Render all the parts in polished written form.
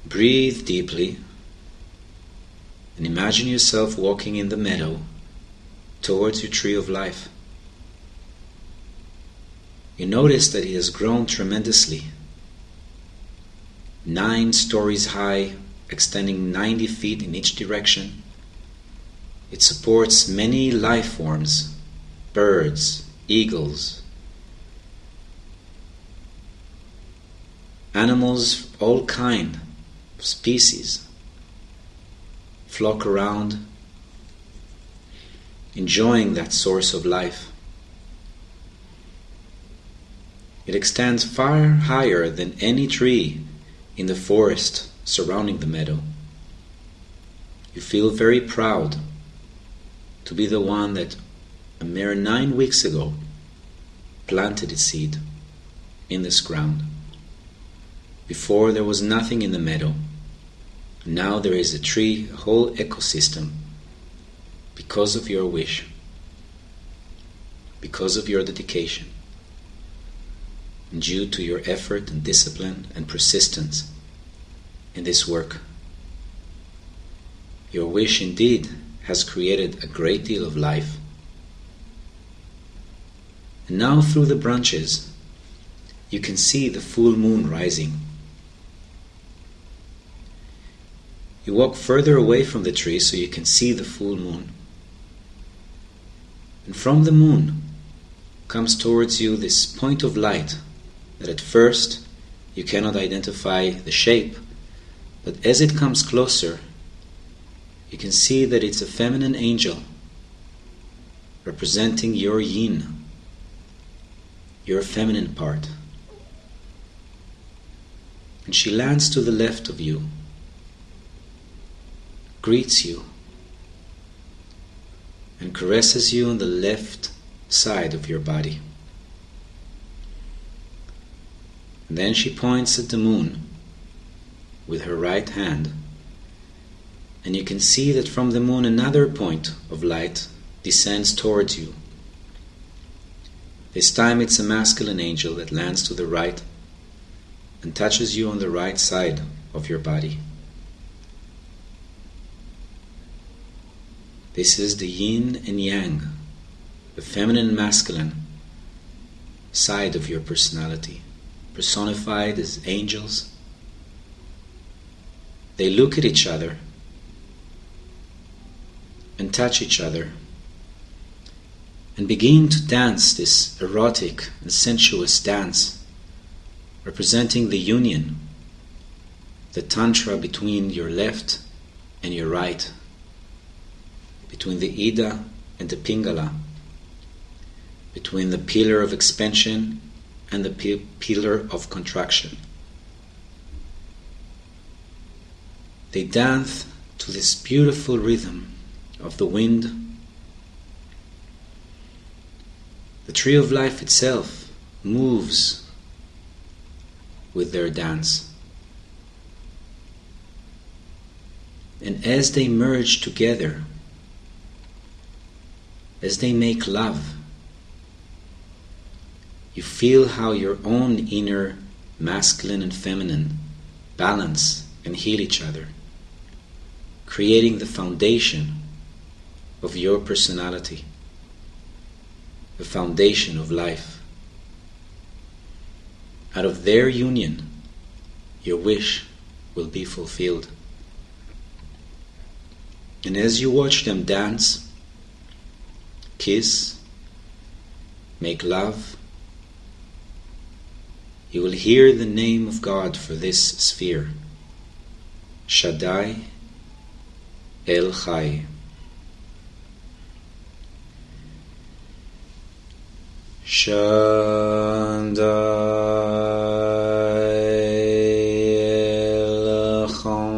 Breathe deeply and imagine yourself walking in the meadow towards your tree of life. You notice that it has grown tremendously, 9 stories high, extending 90 feet in each direction. It supports many life forms, birds, eagles, animals of all kinds of species flock around, enjoying that source of life. It extends far higher than any tree in the forest surrounding the meadow. You feel very proud to be the one that a mere 9 weeks ago planted its seed in this ground. Before there was nothing in the meadow. Now there is a tree, a whole ecosystem, because of your wish, because of your dedication, and due to your effort and discipline and persistence in this work. Your wish indeed has created a great deal of life. And now through the branches you can see the full moon rising. You walk further away from the tree so you can see the full moon. And from the moon comes towards you this point of light that at first you cannot identify the shape, but as it comes closer, you can see that it's a feminine angel representing your yin, your feminine part. And she lands to the left of you, greets you, and caresses you on the left side of your body. And then she points at the moon with her right hand, and you can see that from the moon another point of light descends towards you. This time it's a masculine angel that lands to the right and touches you on the right side of your body. This is the yin and yang, the feminine and masculine side of your personality, personified as angels. They look at each other and touch each other and begin to dance this erotic and sensuous dance, representing the union, the tantra between your left and your right, between the Ida and the Pingala, between the pillar of expansion and the pillar of contraction. They dance to this beautiful rhythm of the wind. The tree of life itself moves with their dance. And as they merge together, as they make love, you feel how your own inner masculine and feminine balance and heal each other, creating the foundation of your personality, the foundation of life. Out of their union, your wish will be fulfilled. And as you watch them dance, kiss, make love, you will hear the name of God for this sphere, Shaddai El Chai. Shaddai El Chai.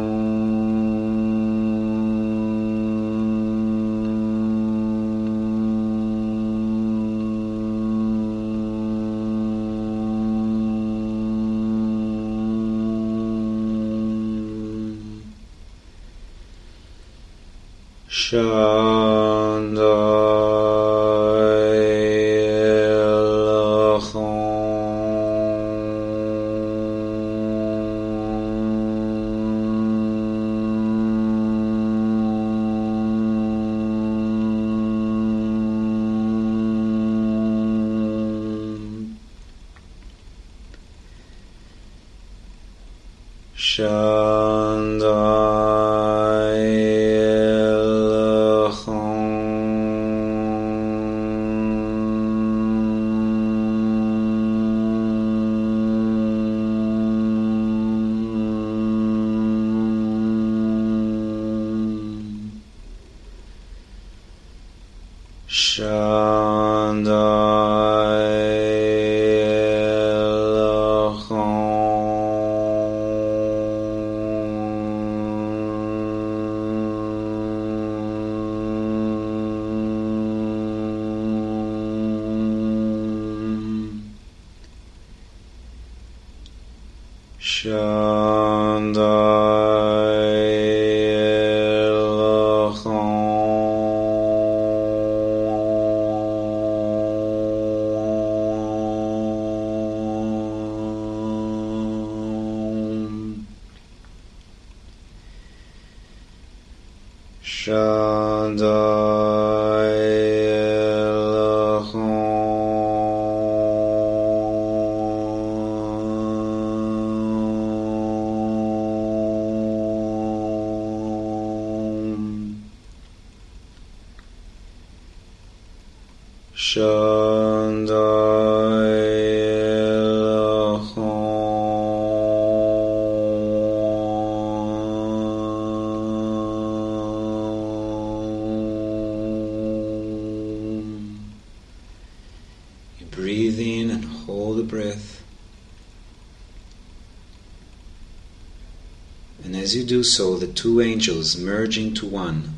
Breathe in and hold the breath. And as you do so, the two angels merge into one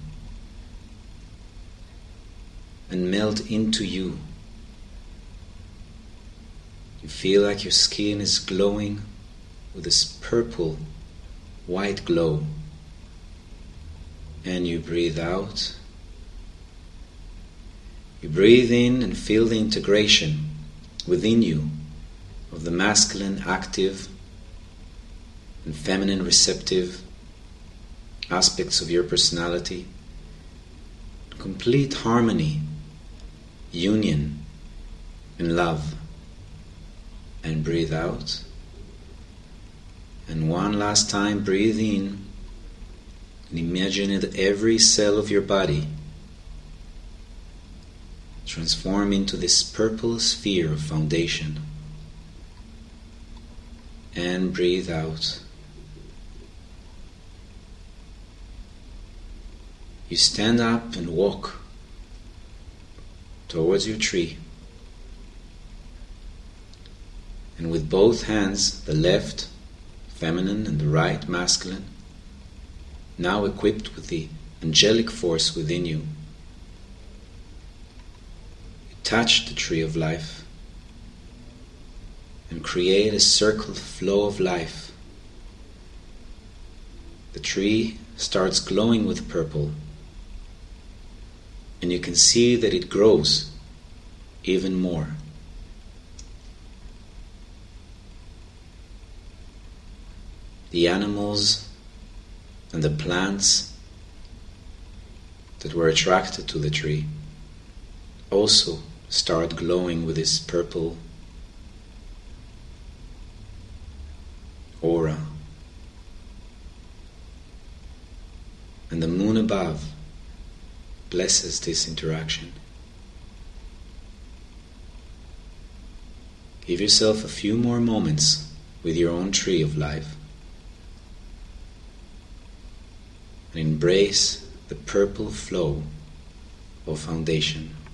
and melt into you. You feel like your skin is glowing with this purple, white glow. And you breathe out. You breathe in and feel the integration within you of the masculine active and feminine receptive aspects of your personality. Complete harmony, union, and love. And breathe out. And one last time, breathe in and imagine that every cell of your body transform into this purple sphere of foundation. And breathe out. You stand up and walk towards your tree. And with both hands, the left feminine and the right masculine, now equipped with the angelic force within you, touch the tree of life and create a circle flow of life. The tree starts glowing with purple, and you can see that it grows even more. The animals and the plants that were attracted to the tree also start glowing with this purple aura. And the moon above blesses this interaction. Give yourself a few more moments with your own tree of life and embrace the purple flow of foundation.